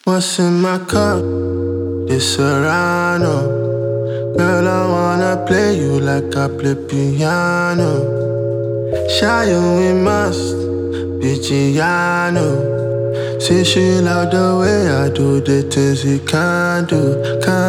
What's in my cup? This Serrano. Girl, I wanna play you like I play piano. Shy you we must be Giano. Say she love the way I do the things he can't do.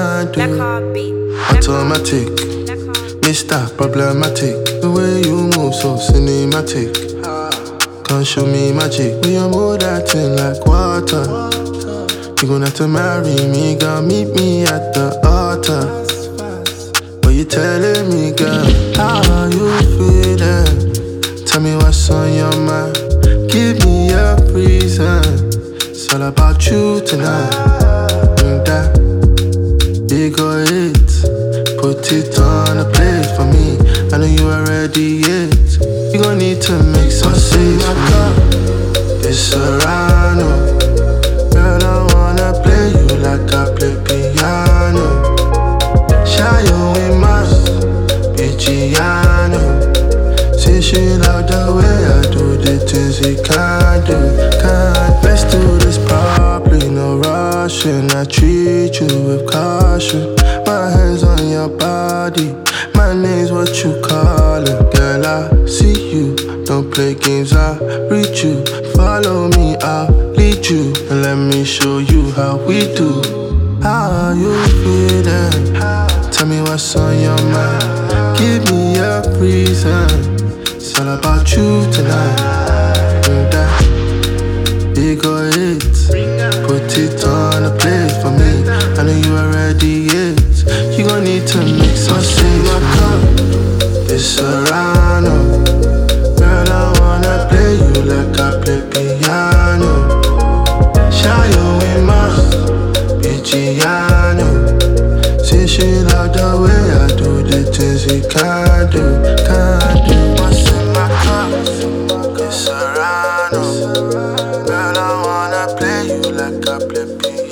Automatic, Mr. Problematic. The way you move so cinematic. Can't show me magic. When you move that thing like water. You gonna have to marry me, girl. Meet me at the altar. What you telling me, girl? How are you feeling? Tell me what's on your mind. Give me a reason. It's all about you tonight. That big or it. Put it on a plate for me. I know you already it. You gon' need to make some space for me. It's Serrano. Girl, I wanna play you like I play piano. Shy you we must be Giano. Say she love the way I do the things he can't do. Let's do this properly, no rushing. I treat you with caution. My hands on your body. My name's what you call it. Girl, I see you. Don't play games, I read you. Follow me, I'll lead you. And let me show you how we do. How are you feeling? Tell me what's on your mind. Give me a reason. It's all about you tonight. That big or it. Put it on a plate for me. I know you already it. You gon' need to make some space for me. It's Serrano. Girl, I wanna play you like I play piano. Shy you we must be Giano. Say she love the way I do the things he can't do. What's in my cup? It's Serrano. Girl, I wanna play you like I play piano.